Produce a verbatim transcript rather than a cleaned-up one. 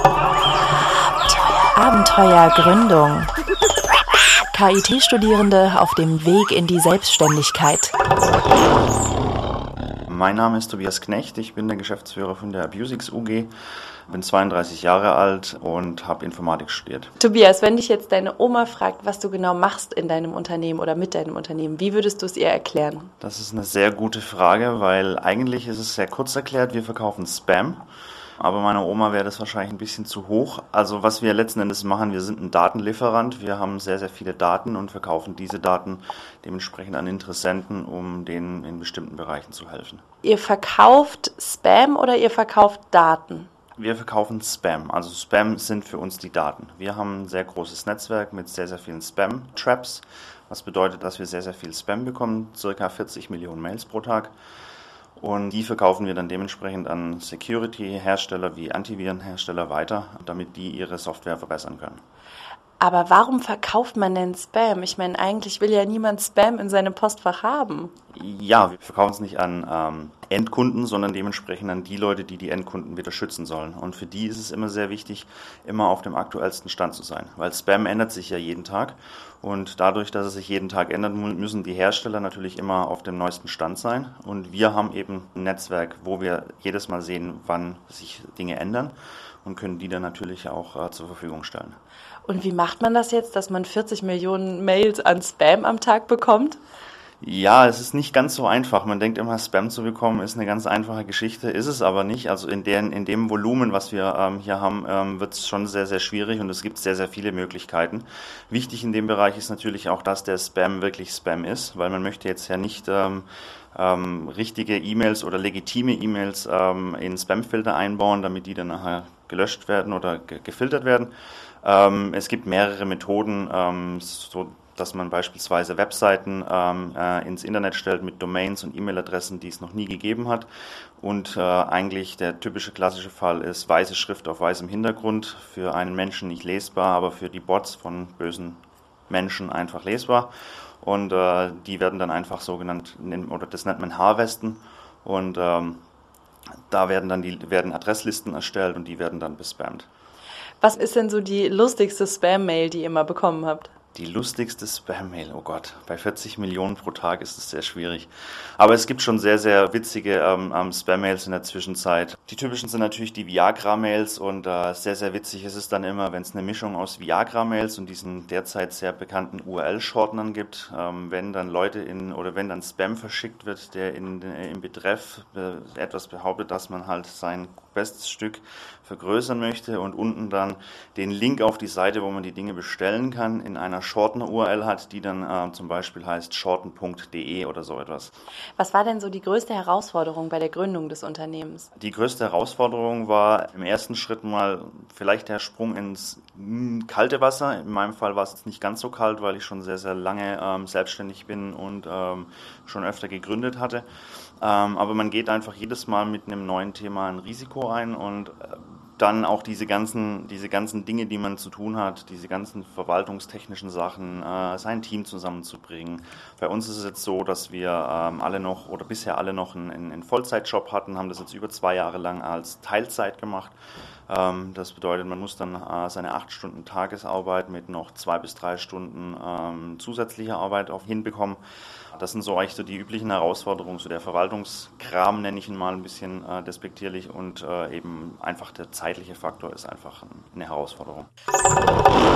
Abenteuergründung. K I T-Studierende auf dem Weg in die Selbstständigkeit. Mein Name ist Tobias Knecht, ich bin der Geschäftsführer von der Abusix U G, bin zweiunddreißig Jahre alt und habe Informatik studiert. Tobias, wenn dich jetzt deine Oma fragt, was du genau machst in deinem Unternehmen oder mit deinem Unternehmen, wie würdest du es ihr erklären? Das ist eine sehr gute Frage, weil eigentlich ist es sehr kurz erklärt, wir verkaufen Spam. Aber meiner Oma wäre das wahrscheinlich ein bisschen zu hoch. Also was wir letzten Endes machen, wir sind ein Datenlieferant. Wir haben sehr, sehr viele Daten und verkaufen diese Daten dementsprechend an Interessenten, um denen in bestimmten Bereichen zu helfen. Ihr verkauft Spam oder ihr verkauft Daten? Wir verkaufen Spam. Also Spam sind für uns die Daten. Wir haben ein sehr großes Netzwerk mit sehr, sehr vielen Spam-Traps. Was bedeutet, dass wir sehr, sehr viel Spam bekommen, circa vierzig Millionen Mails pro Tag. Und die verkaufen wir dann dementsprechend an Security-Hersteller wie Antivirenhersteller weiter, damit die ihre Software verbessern können. Aber warum verkauft man denn Spam? Ich meine, eigentlich will ja niemand Spam in seinem Postfach haben. Ja, wir verkaufen es nicht an ähm, Endkunden, sondern dementsprechend an die Leute, die die Endkunden wieder schützen sollen. Und für die ist es immer sehr wichtig, immer auf dem aktuellsten Stand zu sein, weil Spam ändert sich ja jeden Tag. Und dadurch, dass es sich jeden Tag ändert, müssen die Hersteller natürlich immer auf dem neuesten Stand sein. Und wir haben eben ein Netzwerk, wo wir jedes Mal sehen, wann sich Dinge ändern und können die dann natürlich auch äh, zur Verfügung stellen. Und wie macht man das jetzt, dass man vierzig Millionen Mails an Spam am Tag bekommt? Ja, es ist nicht ganz so einfach. Man denkt immer, Spam zu bekommen ist eine ganz einfache Geschichte, ist es aber nicht. Also in, den, in dem Volumen, was wir ähm, hier haben, ähm, wird es schon sehr, sehr schwierig und es gibt sehr, sehr viele Möglichkeiten. Wichtig in dem Bereich ist natürlich auch, dass der Spam wirklich Spam ist, weil man möchte jetzt ja nicht ähm, ähm, richtige E-Mails oder legitime E-Mails ähm, in Spamfilter einbauen, damit die dann nachher gelöscht werden oder ge- gefiltert werden. Ähm, es gibt mehrere Methoden, ähm, so dass man beispielsweise Webseiten ähm, äh, ins Internet stellt mit Domains und E-Mail-Adressen, die es noch nie gegeben hat. Und äh, eigentlich der typische klassische Fall ist weiße Schrift auf weißem Hintergrund, für einen Menschen nicht lesbar, aber für die Bots von bösen Menschen einfach lesbar. Und äh, die werden dann einfach so genannt, oder das nennt man Harvesten. Und ähm, da werden dann die werden Adresslisten erstellt und die werden dann bespammt. Was ist denn so die lustigste Spam-Mail, die ihr mal bekommen habt? Die lustigste Spam-Mail, oh Gott, bei vierzig Millionen pro Tag ist es sehr schwierig. Aber es gibt schon sehr, sehr witzige ähm, ähm, Spam-Mails in der Zwischenzeit. Die typischen sind natürlich die Viagra-Mails und äh, sehr, sehr witzig ist es dann immer, wenn es eine Mischung aus Viagra-Mails und diesen derzeit sehr bekannten U R L-Shortenern gibt, ähm, wenn dann Leute in, oder wenn dann Spam verschickt wird, der in, äh, im Betreff äh, etwas behauptet, dass man halt sein bestes Stück vergrößern möchte und unten dann den Link auf die Seite, wo man die Dinge bestellen kann, in einer Shortener-U R L hat, die dann äh, zum Beispiel heißt shorten punkt de oder so etwas. Was war denn so die größte Herausforderung bei der Gründung des Unternehmens? Die größte Herausforderung war im ersten Schritt mal vielleicht der Sprung ins mh, kalte Wasser. In meinem Fall war es jetzt nicht ganz so kalt, weil ich schon sehr, sehr lange ähm, selbstständig bin und ähm, schon öfter gegründet hatte. Ähm, aber man geht einfach jedes Mal mit einem neuen Thema ein Risiko ein und äh, dann auch diese ganzen, diese ganzen Dinge, die man zu tun hat, diese ganzen verwaltungstechnischen Sachen, äh, sein Team zusammenzubringen. Bei uns ist es jetzt so, dass wir ähm, alle noch oder bisher alle noch einen, einen Vollzeitjob hatten, haben das jetzt über zwei Jahre lang als Teilzeit gemacht. Ähm, das bedeutet, man muss dann äh, seine acht Stunden Tagesarbeit mit noch zwei bis drei Stunden ähm, zusätzlicher Arbeit auch hinbekommen. Das sind so eigentlich so die üblichen Herausforderungen, so der Verwaltungskram nenne ich ihn mal ein bisschen äh, despektierlich und äh, eben einfach der zeitliche Faktor ist einfach eine Herausforderung.